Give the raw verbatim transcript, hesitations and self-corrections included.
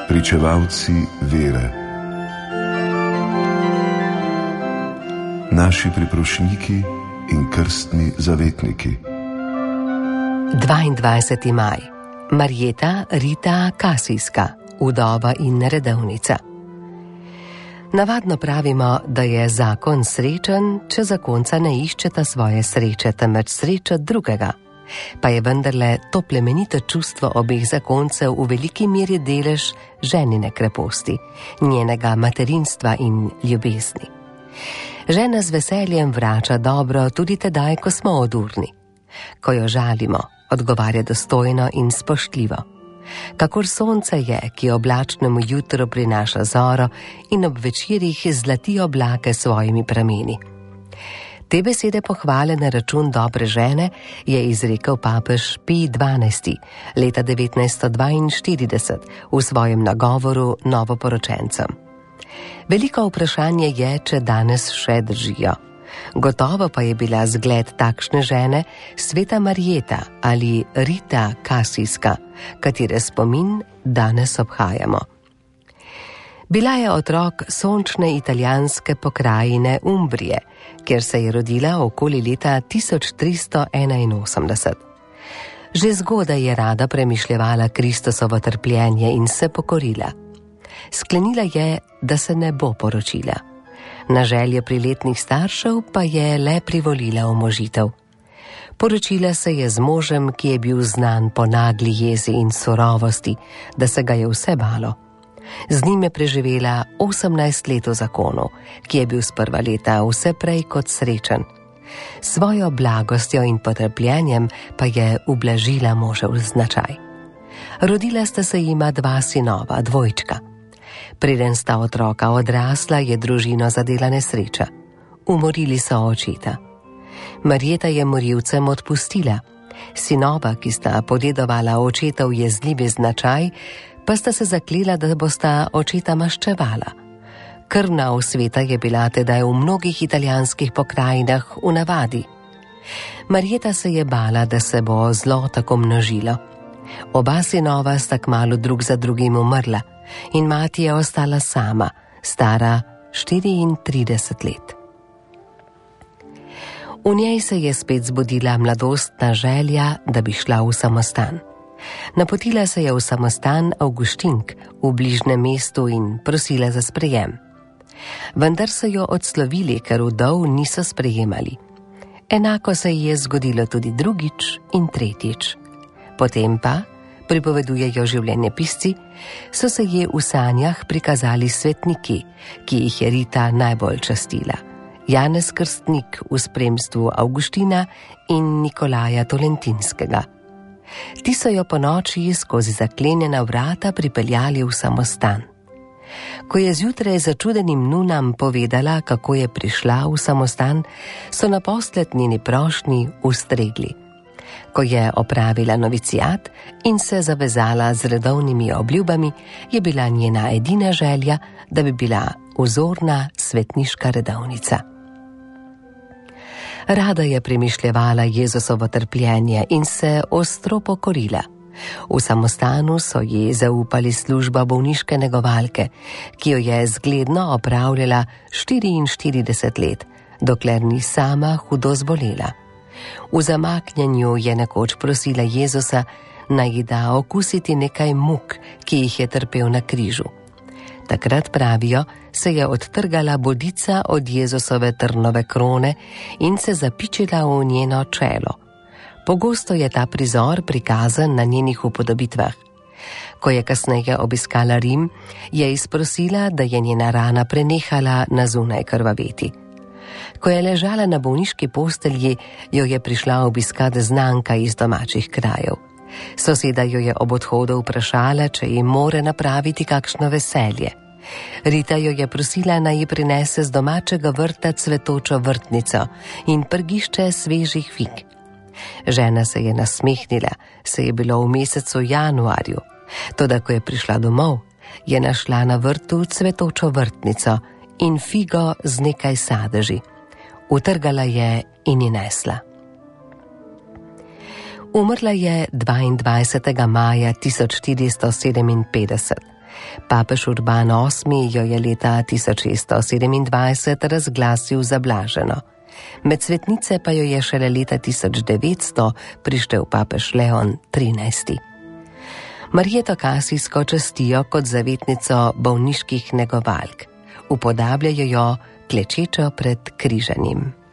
pričevalci vere, naši priprošniki in krstni zavetniki. dvaindvajseti maj. Marjeta Rita Kasijska, vdova in redovnica. Navadno pravimo, da je zakon srečen, če zakonca ne iščeta svoje sreče, temveč srečo drugega. Pa je vendarle to plemenito čustvo obeh zakoncev v veliki meri delež ženine kreposti, njenega materinstva in ljubezni. Žena z veseljem vrača dobro tudi tedaj, ko smo odurni. Ko jo žalimo, odgovarja dostojno in spoštljivo. Kakor sonce je, ki oblačnemu jutru prinaša zoro in ob večerih zlati oblake svojimi prameni. Te besede pohvale na račun dobre žene je izrekel papež Pij dvanajsti leta devetnajststo dvainštirideset v svojem nagovoru novoporočencem. Veliko vprašanje je, če danes še držijo. Gotovo pa je bila zgled takšne žene sveta Marjeta ali Rita Kasijska, katere spomin danes obhajamo. Bila je otrok sončne italijanske pokrajine Umbrije, kjer se je rodila okoli leta tisoč tristo enainosemdeset. Že zgodaj je rada premišljevala Kristusovo trpljenje in se pokorila. Sklenila je, da se ne bo poročila. Na želje priletnih staršev pa je le privolila omožitev. Poročila se je z možem, ki je bil znan po nagli jezi in surovosti, da se ga je vse balo. Z njim je preživela osemnajst let v zakonu, ki je bil sprva leta vse prej kot srečen. Svojo blagostjo in potrpljenjem pa je ublažila možev značaj. Rodila sta se jima dva sinova, dvojčka. Preden sta otroka odrasla, je družino zadela nesreča. Umorili so očeta. Marjeta je morilcem odpustila. Sinova, ki sta podedovala očetov jezljivi značaj, pa sta se zaklela, da bosta očeta maščevala. Krvna osveta je bila tedaj v mnogih italijanskih pokrajinah v navadi. Marjeta se je bala, da se bo zlo tako množilo. Oba sinova sta kmalu drug za drugim umrla in mati je ostala sama, stara štiriintrideset let. V njej se je spet zbudila mladostna želja, da bi šla v samostan. Napotila se je v samostan Avguštink v bližnjem mestu in prosila za sprejem. Vendar so jo odslovili, ker vdov niso sprejemali. Enako se ji je zgodilo tudi drugič in tretjič. Potem pa, pripovedujejo življenjepisci, so se ji v sanjah prikazali svetniki, ki jih je Rita najbolj častila. Janez Krstnik v spremstvu Avguština in Nikolaja Tolentinskega. Ti so jo po noči skozi zaklenjena vrata pripeljali v samostan. Ko je zjutraj začudenim nunam povedala, kako je prišla v samostan, so naposled njeni prošnji ustregli. Ko je opravila novicijat in se zavezala z redovnimi obljubami, je bila njena edina želja, da bi bila vzorna svetniška redovnica. Rada je premišljevala Jezusovo trpljenje in se ostro pokorila. V samostanu so ji zaupali služba bolniške negovalke, ki jo je zgledno opravljala štiriinštirideset let, dokler ni sama hudo zbolela. V zamaknjenju je nekoč prosila Jezusa, naj ji da okusiti nekaj muk, ki jih je trpel na križu. Takrat, pravijo, se je odtrgala bodica od Jezusove trnove krone in se zapičila v njeno čelo. Pogosto je ta prizor prikazan na njenih upodobitvah. Ko je kasneje obiskala Rim, je izprosila, da je njena rana prenehala na zunaj krvaveti. Ko je ležala na bolniški postelji, jo je prišla obiskat znanka iz domačih krajev. Soseda jo je ob odhodu vprašala, če ji more napraviti kakšno veselje. Rita jo je prosila, naj ji prinese z domačega vrta cvetočo vrtnico in prgišče svežih fig. Žena se je nasmehnila, se je bilo v mesecu januarju. Toda ko je prišla domov, je našla na vrtu cvetočo vrtnico in figo z nekaj sadeži. Utrgala je in ji nesla. Umrla je dvaindvajsetega maja tisoč štiristo sedeminpetdeset. Papež Urban osmi jo je leta tisoč šeststo sedemindvajset razglasil za blaženo. Med svetnice pa jo je šele leta tisoč devetsto prištel papež Leon trinajsti. Marjeto Kasijsko častijo kot zavetnico bolniških negovalk. Upodabljajo jo klečečo pred križanjem.